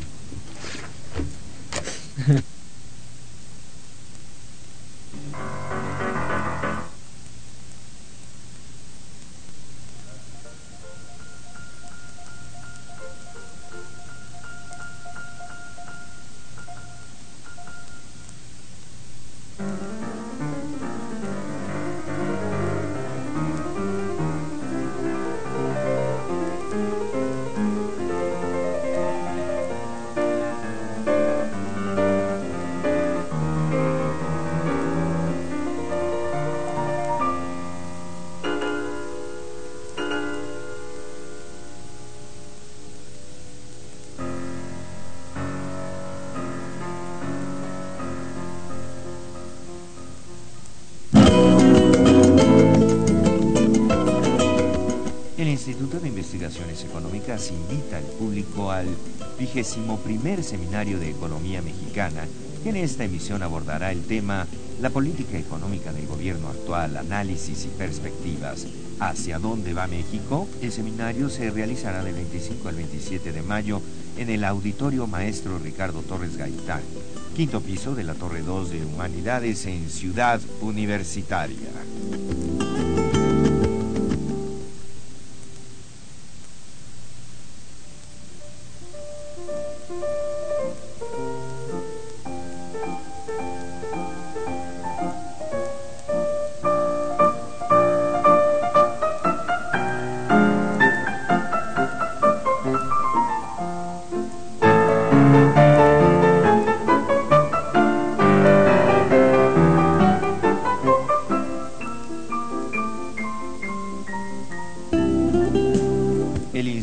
Speaker 3: El Instituto de Investigaciones Económicas invita al público al 21º Seminario de Economía Mexicana, que en esta emisión abordará el tema La política económica del gobierno actual, análisis y perspectivas. ¿Hacia dónde va México? El seminario se realizará del 25 al 27 de mayo en el Auditorio Maestro Ricardo Torres Gaitán, quinto piso de la Torre 2 de Humanidades en Ciudad Universitaria.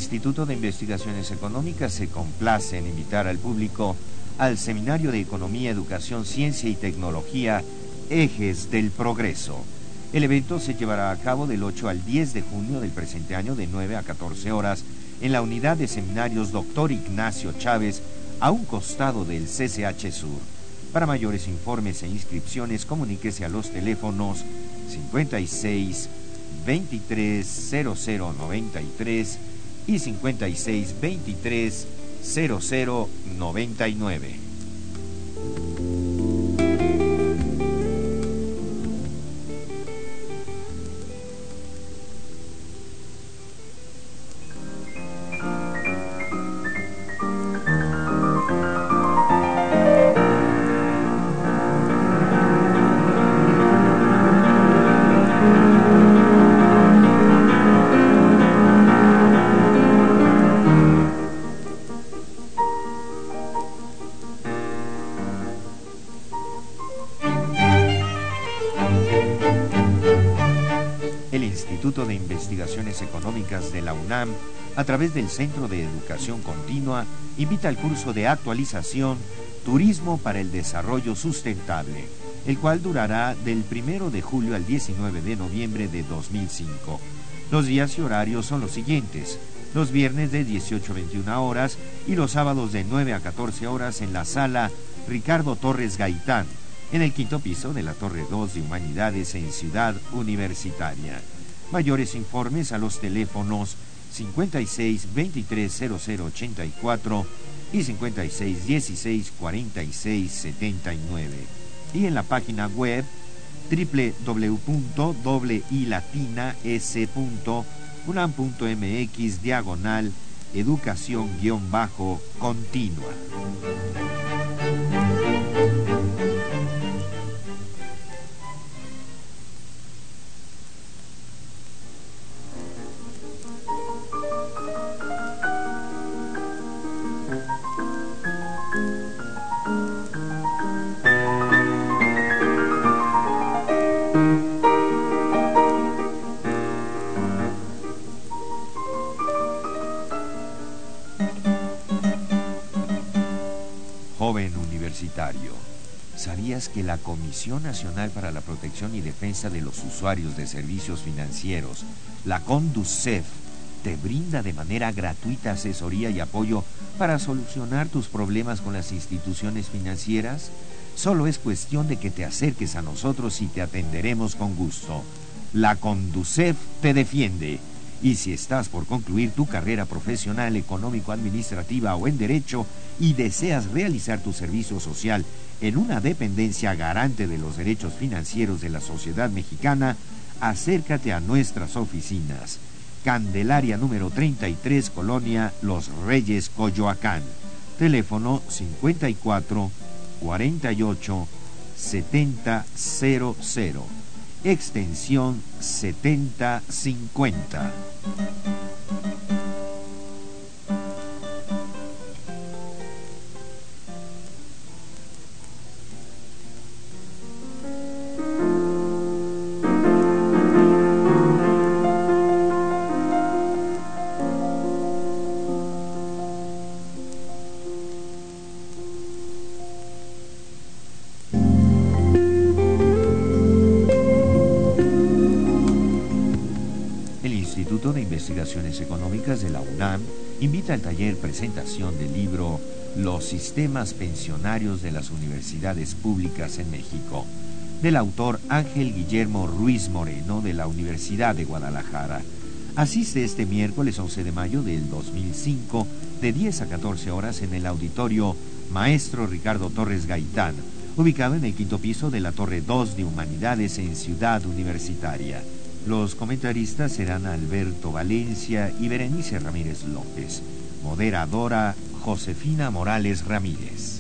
Speaker 3: Instituto de Investigaciones Económicas se complace en invitar al público al Seminario de Economía, Educación, Ciencia y Tecnología, Ejes del Progreso. El evento se llevará a cabo del 8 al 10 de junio del presente año de 9 a 14 horas en la unidad de seminarios Dr. Ignacio Chávez, a un costado del CCH Sur. Para mayores informes e inscripciones, comuníquese a los teléfonos 56 23 0093 y 56 23 0099. El Instituto de Investigaciones Económicas de la UNAM, a través del Centro de Educación Continua, invita al curso de actualización Turismo para el Desarrollo Sustentable, el cual durará del 1 de julio al 19 de noviembre de 2005. Los días y horarios son los siguientes: los viernes de 18 a 21 horas y los sábados de 9 a 14 horas en la sala Ricardo Torres Gaitán, en el 5º piso de la Torre 2 de Humanidades en Ciudad Universitaria. Mayores informes a los teléfonos 56 23 0084 y 56 16 46 79 y en la página web www.ilatina.s.unam.mx/educación-continua. Joven universitario, ¿sabías que la Comisión Nacional para la Protección y Defensa de los Usuarios de Servicios Financieros, la CONDUCEF, te brinda de manera gratuita asesoría y apoyo para solucionar tus problemas con las instituciones financieras? Solo es cuestión de que te acerques a nosotros y te atenderemos con gusto. La CONDUCEF te defiende. Y si estás por concluir tu carrera profesional, económico-administrativa o en derecho y deseas realizar tu servicio social en una dependencia garante de los derechos financieros de la sociedad mexicana, acércate a nuestras oficinas. Candelaria número 33, Colonia Los Reyes, Coyoacán. Teléfono 54 48 7000. Extensión 7050. Instituto de Investigaciones Económicas de la UNAM invita al taller presentación del libro Los sistemas pensionarios de las universidades públicas en México, del autor Ángel Guillermo Ruiz Moreno, de la Universidad de Guadalajara. Asiste este miércoles 11 de mayo del 2005 de 10 a 14 horas en el auditorio Maestro Ricardo Torres Gaitán, ubicado en el 5º piso de la Torre 2 de Humanidades en Ciudad Universitaria. Los comentaristas serán Alberto Valencia y Berenice Ramírez López. Moderadora Josefina Morales Ramírez.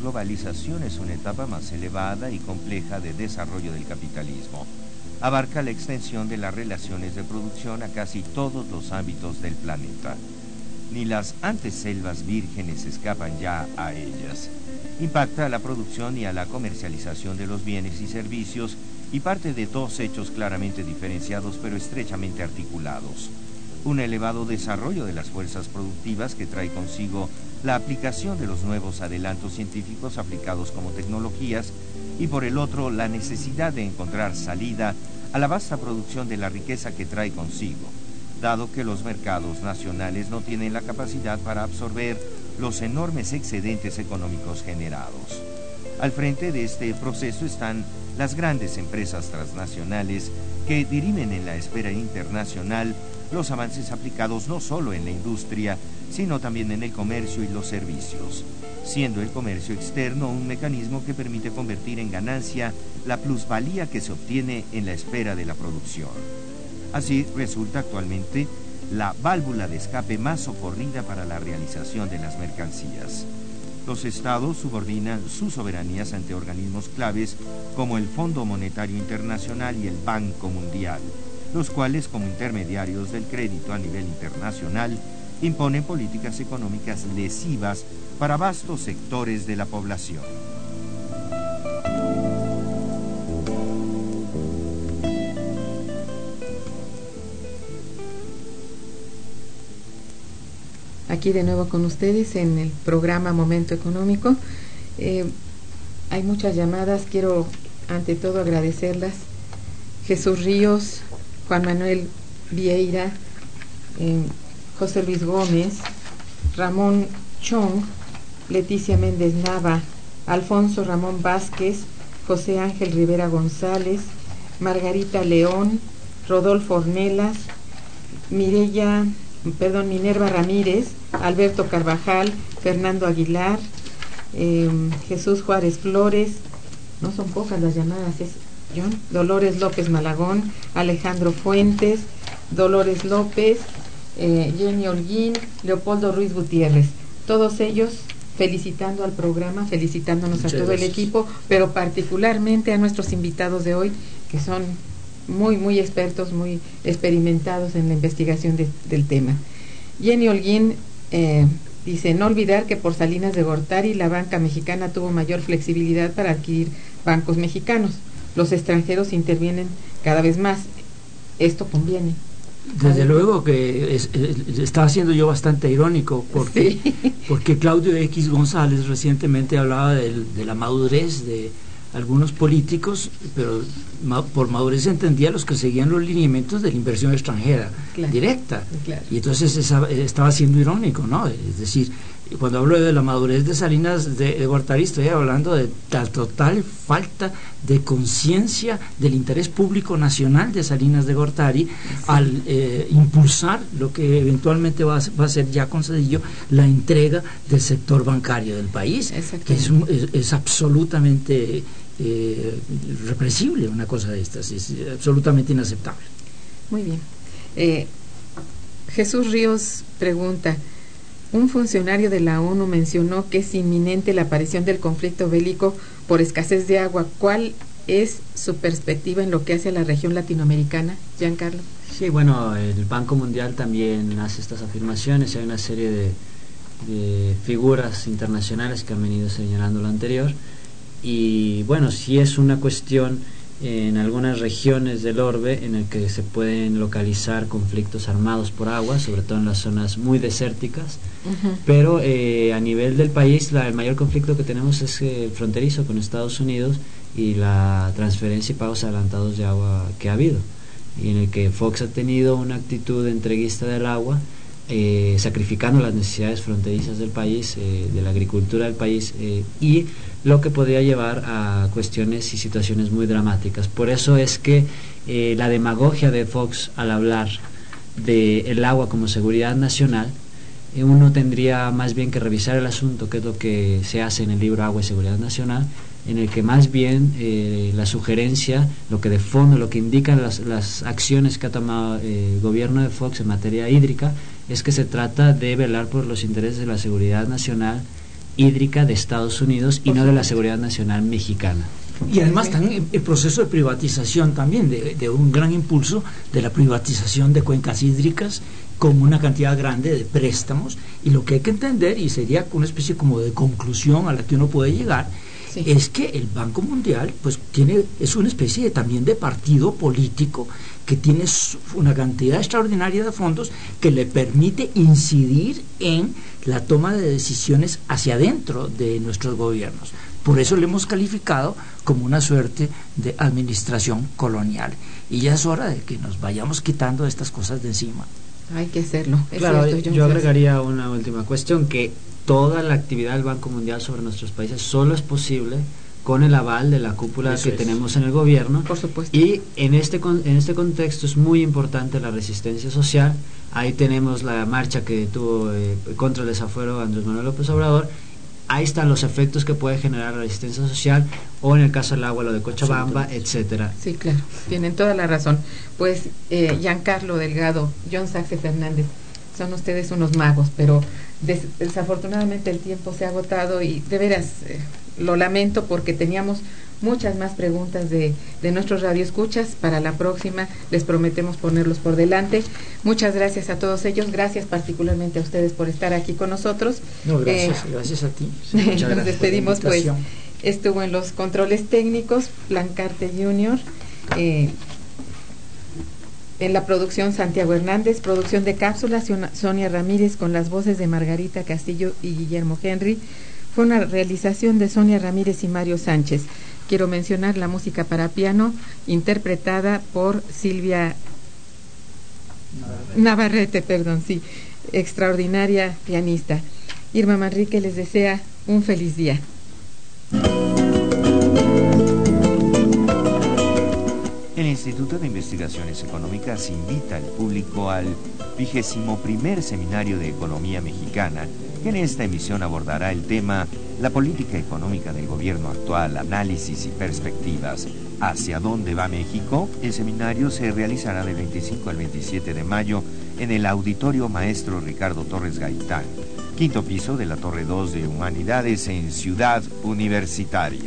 Speaker 3: globalización es una etapa más elevada y compleja de desarrollo del capitalismo. Abarca la extensión de las relaciones de producción a casi todos los ámbitos del planeta. Ni las antes selvas vírgenes escapan ya a ellas. Impacta a la producción y a la comercialización de los bienes y servicios y parte de dos hechos claramente diferenciados pero estrechamente articulados. Un elevado desarrollo de las fuerzas productivas que trae consigo la aplicación de los nuevos adelantos científicos aplicados como tecnologías y por el otro la necesidad de encontrar salida a la vasta producción de la riqueza que trae consigo, dado que los mercados nacionales no tienen la capacidad para absorber los enormes excedentes económicos generados. Al frente de este proceso están las grandes empresas transnacionales que dirimen en la esfera internacional los avances aplicados no solo en la industria, sino también en el comercio y los servicios, siendo el comercio externo un mecanismo que permite convertir en ganancia la plusvalía que se obtiene en la esfera de la producción. Así resulta actualmente la válvula de escape más socorrida para la realización de las mercancías. Los estados subordinan sus soberanías ante organismos claves como el Fondo Monetario Internacional y el Banco Mundial, los cuales, como intermediarios del crédito a nivel internacional, imponen políticas económicas lesivas para vastos sectores de la población.
Speaker 4: Aquí de nuevo con ustedes en el programa Momento Económico. Hay muchas llamadas, quiero ante todo agradecerlas. Jesús Ríos, Juan Manuel Vieira, José Luis Gómez, Ramón Chong, Leticia Méndez Nava, Alfonso Ramón Vázquez, José Ángel Rivera González, Margarita León, Rodolfo Ornelas, Minerva Ramírez, Alberto Carvajal, Fernando Aguilar, Jesús Juárez Flores, no son pocas las llamadas, es John, Dolores López Malagón, Alejandro Fuentes, Dolores López, Jenny Holguín, Leopoldo Ruiz Gutiérrez, todos ellos felicitando al programa, felicitándonos Muchas a todo gracias. El equipo, pero particularmente a nuestros invitados de hoy, que son muy expertos, muy experimentados en la investigación del tema. Jenny Holguín dice, no olvidar que por Salinas de Gortari la banca mexicana tuvo mayor flexibilidad para adquirir bancos mexicanos. Los extranjeros intervienen cada vez más. Esto conviene.
Speaker 5: Desde luego que estaba siendo yo bastante irónico porque, sí. Porque Claudio X González recientemente hablaba de la madurez de algunos políticos, pero por madurez entendía los que seguían los lineamientos de la inversión extranjera directa. Claro. Y entonces estaba siendo irónico, ¿no? Es decir, cuando hablo de la madurez de Salinas de Gortari, estoy hablando de la total falta de conciencia del interés público nacional de Salinas de Gortari, sí. Al impulsar lo que eventualmente va a ser ya concedido, la entrega del sector bancario del país, que es absolutamente represible una cosa de estas, es absolutamente inaceptable.
Speaker 4: Muy bien. Jesús Ríos pregunta, un funcionario de la ONU mencionó que es inminente la aparición del conflicto bélico por escasez de agua. ¿Cuál es su perspectiva en lo que hace a la región latinoamericana, Giancarlo?
Speaker 6: Sí, bueno, el Banco Mundial también hace estas afirmaciones. Hay una serie de figuras internacionales que han venido señalando lo anterior. Y bueno, sí es una cuestión en algunas regiones del orbe en el que se pueden localizar conflictos armados por agua, sobre todo en las zonas muy desérticas, pero a nivel del país el mayor conflicto que tenemos es el fronterizo con Estados Unidos y la transferencia y pagos adelantados de agua que ha habido, y en el que Fox ha tenido una actitud entreguista del agua, sacrificando las necesidades fronterizas del país, de la agricultura del país, y lo que podría llevar a cuestiones y situaciones muy dramáticas. Por eso es que la demagogia de Fox al hablar del agua como seguridad nacional, uno tendría más bien que revisar el asunto, que es lo que se hace en el libro Agua y Seguridad Nacional, en el que más bien la sugerencia, lo que de fondo, lo que indican las acciones que ha tomado el gobierno de Fox en materia hídrica, es que se trata de velar por los intereses de la seguridad nacional hídrica de Estados Unidos y no de la seguridad nacional mexicana.
Speaker 5: Y además también el proceso de privatización también, de un gran impulso de la privatización de cuencas hídricas con una cantidad grande de préstamos, y lo que hay que entender, y sería una especie como de conclusión a la que uno puede llegar, sí, es que el Banco Mundial pues es una especie también de partido político que tiene una cantidad extraordinaria de fondos que le permite incidir en la toma de decisiones hacia adentro de nuestros gobiernos. Por eso le hemos calificado como una suerte de administración colonial. Y ya es hora de que nos vayamos quitando estas cosas de encima.
Speaker 4: Hay que hacerlo.
Speaker 6: Claro, yo agregaría una última cuestión, que toda la actividad del Banco Mundial sobre nuestros países solo es posible con el aval de la cúpula que tenemos en el gobierno.
Speaker 4: Por supuesto.
Speaker 6: Y en este contexto es muy importante la resistencia social. Ahí tenemos la marcha que tuvo contra el desafuero Andrés Manuel López Obrador. Ahí están los efectos que puede generar la resistencia social, o en el caso del agua, lo de Cochabamba, etcétera.
Speaker 4: Sí, claro, tienen toda la razón. Pues Giancarlo Delgado, John Saxe Fernández, son ustedes unos magos, pero desafortunadamente el tiempo se ha agotado y de veras lo lamento, porque teníamos muchas más preguntas de nuestros radioescuchas. Para la próxima les prometemos ponerlos por delante. Muchas gracias a todos ellos, gracias particularmente a ustedes por estar aquí con nosotros.
Speaker 5: No, gracias a ti.
Speaker 4: Sí, nos despedimos, pues. Estuvo en los controles técnicos Blancarte Jr., en la producción Santiago Hernández, producción de cápsulas Sonia Ramírez, con las voces de Margarita Castillo y Guillermo Henry. Fue una realización de Sonia Ramírez y Mario Sánchez. Quiero mencionar la música para piano interpretada por Silvia Navarrete, extraordinaria pianista. Irma Manrique les desea un feliz día.
Speaker 3: El Instituto de Investigaciones Económicas invita al público al 21º Seminario de Economía Mexicana, que en esta emisión abordará el tema La política económica del gobierno actual, análisis y perspectivas. ¿Hacia dónde va México? El seminario se realizará del 25 al 27 de mayo en el Auditorio Maestro Ricardo Torres Gaitán, quinto piso de la Torre 2 de Humanidades en Ciudad Universitaria.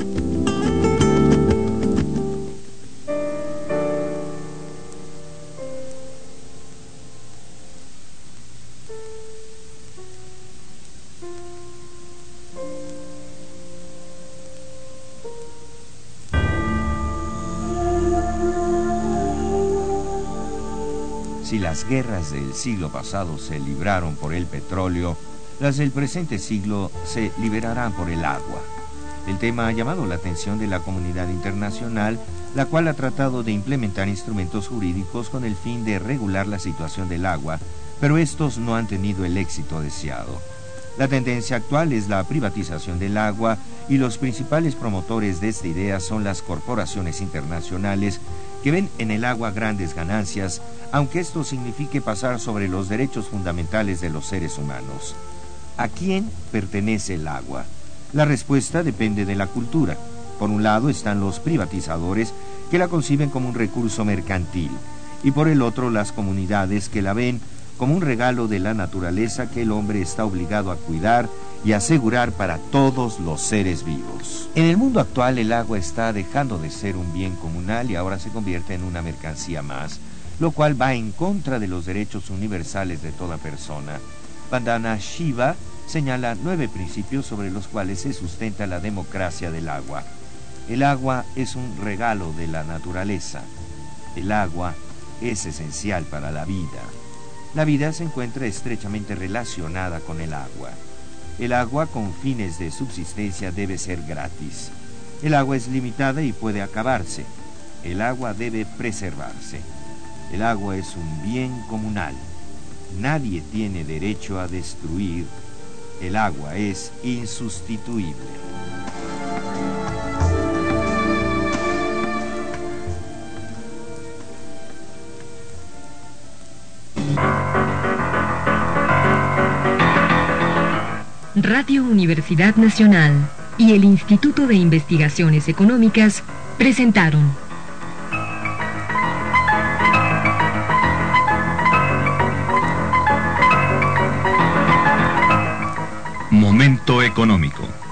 Speaker 3: Si las guerras del siglo pasado se libraron por el petróleo, las del presente siglo se liberarán por el agua. El tema ha llamado la atención de la comunidad internacional, la cual ha tratado de implementar instrumentos jurídicos con el fin de regular la situación del agua, pero estos no han tenido el éxito deseado. La tendencia actual es la privatización del agua, y los principales promotores de esta idea son las corporaciones internacionales, que ven en el agua grandes ganancias, aunque esto signifique pasar sobre los derechos fundamentales de los seres humanos. ¿A quién pertenece el agua? La respuesta depende de la cultura. Por un lado están los privatizadores, que la conciben como un recurso mercantil, y por el otro las comunidades, que la ven como un regalo de la naturaleza que el hombre está obligado a cuidar y asegurar para todos los seres vivos. En el mundo actual, el agua está dejando de ser un bien comunal y ahora se convierte en una mercancía más, lo cual va en contra de los derechos universales de toda persona. Vandana Shiva señala 9 principios sobre los cuales se sustenta la democracia del agua. El agua es un regalo de la naturaleza. El agua es esencial para la vida. La vida se encuentra estrechamente relacionada con el agua. El agua con fines de subsistencia debe ser gratis. El agua es limitada y puede acabarse. El agua debe preservarse. El agua es un bien comunal. Nadie tiene derecho a destruir. El agua es insustituible.
Speaker 1: Radio Universidad Nacional y el Instituto de Investigaciones Económicas presentaron
Speaker 2: Momento Momento económico.